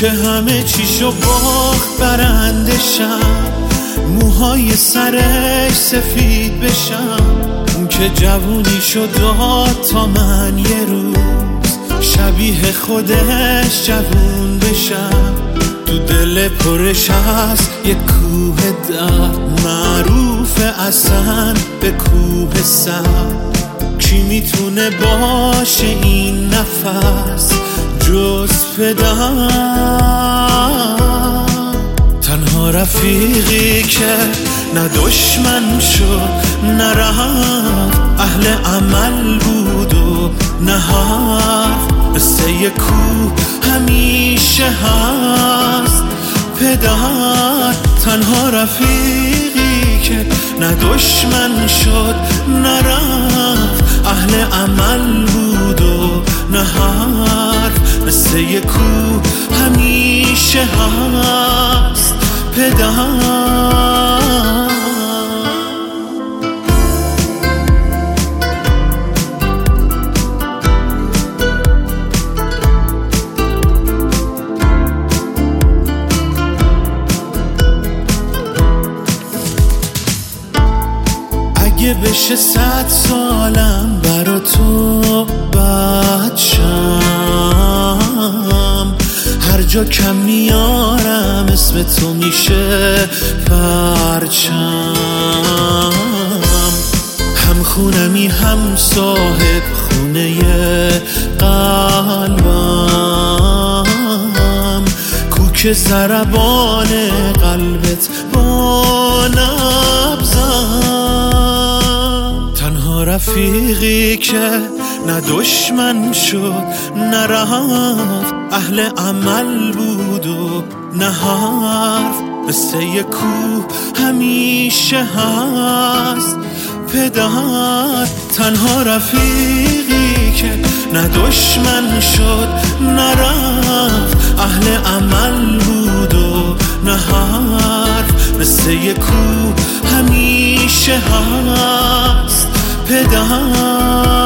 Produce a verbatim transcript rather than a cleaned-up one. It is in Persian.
که همه چیشو باخت برنده شم، موهای سرش سفید بشم. اون که جوونیشو داد تا من یه روز شبیه خودش جوون بشم. تو دل پرش هست یه کوه درد، معروف اصلا به کوه سر. کی میتونه باشه این نفس جز پدر؟ تنها رفیقی که نه دشمن شد نه رفت، اهل عمل بود و نه حرف. مثل یه کوه همیشه هست پدر. تنها رفیقی که نه دشمن شد نه رفت، اهل عمل بود و نه حرف. مثل یه کوه همیشه هست پدر. اگه بشه صد سالم برا تو بد شم، هر جا کم میارم اسم تو میشه پرچم. هم خونمی هم صاحب خونه قلبم، کوک ضربان قلبت با نبضم. تنها رفیقی که نه دشمن شد نه رفت، اهل عمل بود و نه حرف. مثل یه کوه همیشه هست پدر. تنها رفیقی که نه دشمن شد نه رفت، اهل عمل بود و نه حرف. مثل یه کوه همیشه هست پدر.